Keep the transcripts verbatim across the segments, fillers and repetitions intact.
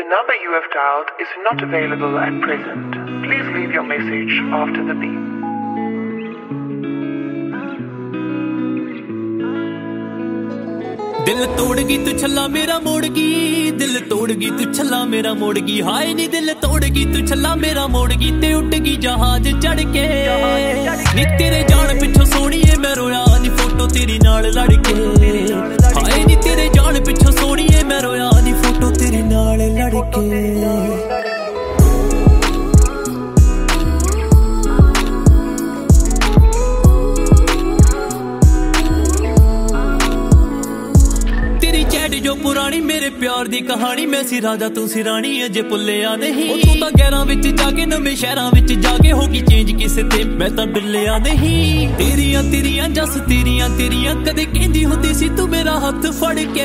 number you have dialed is not available at present. Please leave your message after the beep. दिल तोड़ गई तू छल्ला मेरा मोड़ गई, दिल तोड़ गई तू छल्ला मेरा मोड़ गई। हाय नी दिल तोड़ गई तू छल्ला मेरा मोड़ गई ते उड़ गई जहाज चढ़ के। नी तेरे जान पिछो सोहणीए मैं रोया नी फोटो तेरी नाल लड़ के। हाय नी तेरे जान पिछो सोहणीए मैं रोया नी फोटो तेरी नाल लड़ के। जो पुरानी मेरे प्यार दी कहानी, मैं सी राजा तू सी रानी अजे भुलिया नहीं। तू तां गैरां विच जाके नवें शहरां विच जाके होगी चेंज किसे ते मैं तां डुलिया नहीं। तेरियां तेरियां जस तेरियां तेरियां कदे कहंदी हुंदी सी तू मेरा हत्थ फड़ के।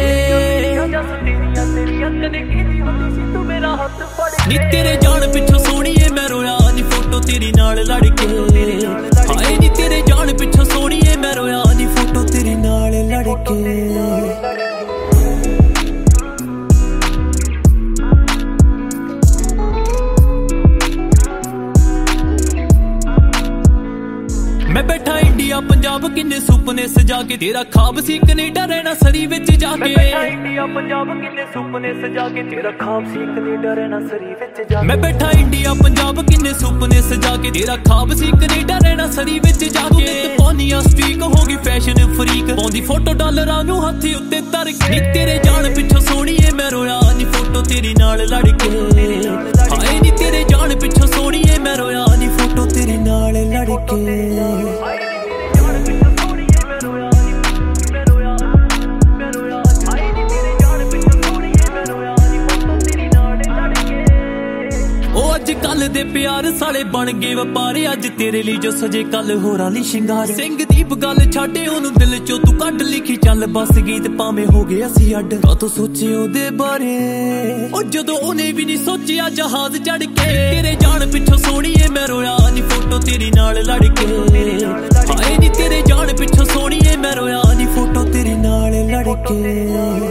नी तेरे जान पिछो सोहणीए मैं रोया नी फोटो तेरी नाल लड़ के। हाय नी तेरे जान पिछो सोहणीए मैं रोया नी फोटो तेरी नाल लड़ के। मैं बैठा इंडिया पंजाब किन्ने सुपने सजा के, तेरा ख्वाब सी कनेडा रहना सरी विच जाके। मैं बैठा इंडिया पंजाब किन्ने सुपने सजा के, तेरा ख्वाब सी कनेडा रहना सरी विच जाके। मैं बैठा इंडिया पंजाब किन्ने सुपने सजा के, तेरा ख्वाब सी कनेडा रहना सरी विच जाके। पानिया स्ट्रीक होगी फैशन फ्रीक, पाउंदी फोटो डॉलरां नूं हत्थ उत्ते धर के। नी तेरे जान पिछो सोहणीए मैं रोया नी फोटो तेरी नाल लड़ के। हाय नी तेरे जान पिछो सोहणीए मैं रोया नी फोटो तेरी नाल लड़ के। कल दे प्यार साले बन गए वपारे, अज तेरे लिए जो सजे कल होरां ली शिंगार। सिंह दीप गल छाड़े ओनू दिल चो तू कट लिखी चल बस गीत भावें हो गए असी अड। तू सोचे ओदे बारे ओ जदों ओने भी नहीं सोचिया जहाज चढ़ के। तेरे जान पिछो सोहणीए मैं रोया नी फोटो तेरी नाल लड़ के। हाय नी तेरे जान पिछो सोहणीए मैं रोया नी फोटो तेरी नाल लड़ के।